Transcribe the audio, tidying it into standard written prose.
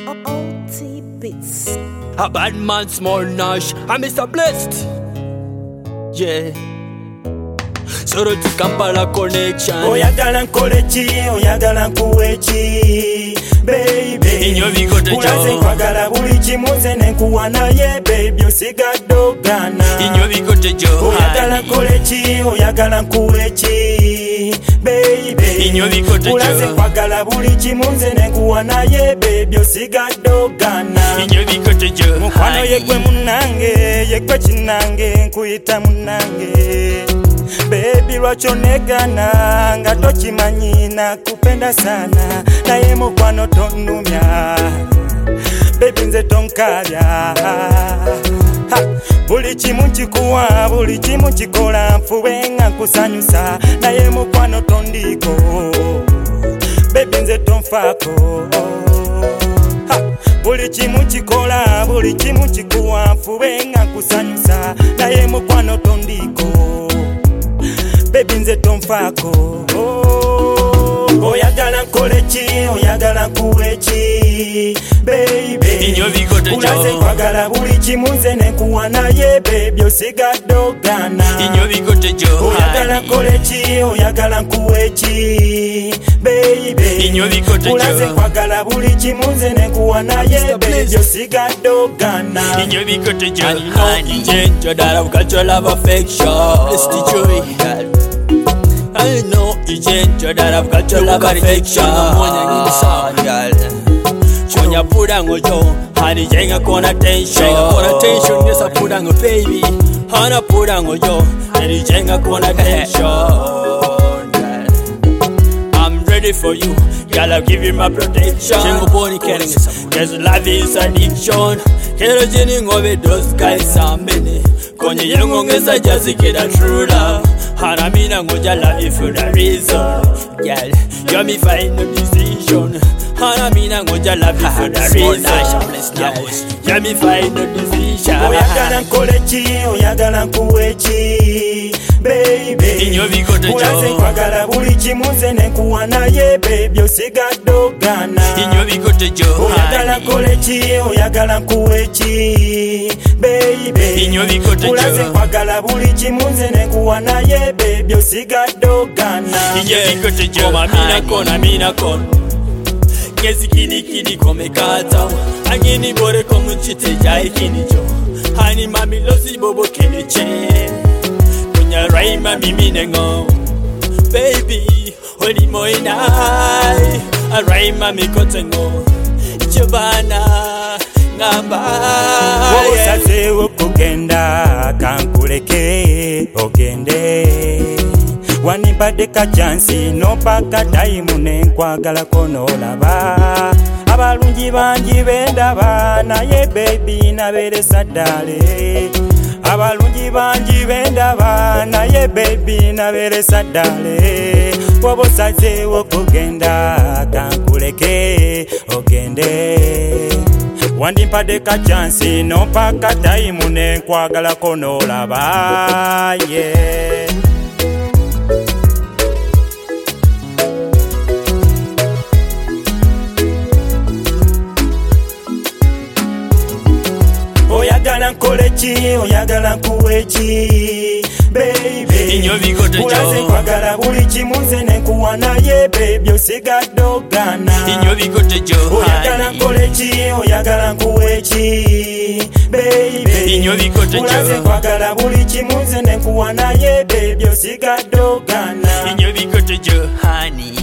OT Beats. A bad man, small Nash, I'm Mr. Blessed. Yeah. Soro to Kampala connection. Oyagala nkole ki, oyagala nkuwe ki, baby. Ulaze nkwagala buli kimu nze ne nkuwa naye, baby osigadde ogana. Oyagala nkole ki, oyagala nkuwe ki, baby. Ulaze nkwagala buli kimu nze ne nkuwa naye, baby osigadde ogana. Mukwano yegwe munange, yegwe kinange, nkuyita munange. Baby lwaki onegana nga tokimanyi nakupenda sana naye mukwano tonumya baby nze tonkalya buli kimu nkikuwa buli kimu kikola nfube nga nkusanyusa naye mukwano tondiko baby nze tonfaako buli kimu kikola buli kimu kikuwa nfube nga nkusanyusa naye mukwano tondiko baby nze tonfaako oyagala nkole ki oyagala nkuwe ki baby ulaze nkwagala buli kimu nze ne nkuwa naye baby osigadde ogana oyagala nkole ki oyagala nkuwe ki baby ulaze nkwagala buli kimu nze ne nkuwa naye baby osigadde ogana I know you change your that I've got your love affection. Chonya pura ngojo, hani jenga kona tension. Yes I pura ngo baby, hana pura ngojo, hani jenga kona tension. I'm ready for you, girl I'll give you my protection. Chengo boni caring, cause love is addiction. Kero jini ngove those guys are many. Konye yengo ngesa just get a true love. Haramina ngoja love you for the reason. Girl, you're me final decision. Haramina ngoja love you for the reason. Girl, you're me final decision. Oyagala nkole ki, oyagala nkuwe ki, baby. Ulaze nkwagala buli kimu nze ne nkuwa naye, baby osigadde ogana. Oyagala nkole ki, oyagala nkuwe ki, baby. Ulaze nkwagala buli kimu nze ne nkuwa naye, baby osigadde ogana. Koma mina kon Ngezi kini komekata Angini bore komuchite jai kinicho Hani mami losi bobo kiniche Kunya raima mimi nengo Baby holi moinai Araima mikotengo Chobana ngamba Wosaze wokugenda kankuleke ogende Wanibade ka chansi no paka time ne nkwagala kono laba abalungi bangi bendaba naye baby nabere sadale abalungi bangi bendaba naye baby nabere sadale wobosaze wokugenda kankuleke ogende Wandimpade ka chansi no paka time ne nkwagala kono laba yeah Oyagala nkole ki, oyagala nkuwe ki, baby. Ulaze nkwagala buli kimu nze ne nkuwa naye, baby osigadde ogana. Oyagala nkole ki, oyagala nkuwe ki, baby. Ulaze nkwagala buli kimu nze ne nkuwa naye, baby osigadde ogana. Honey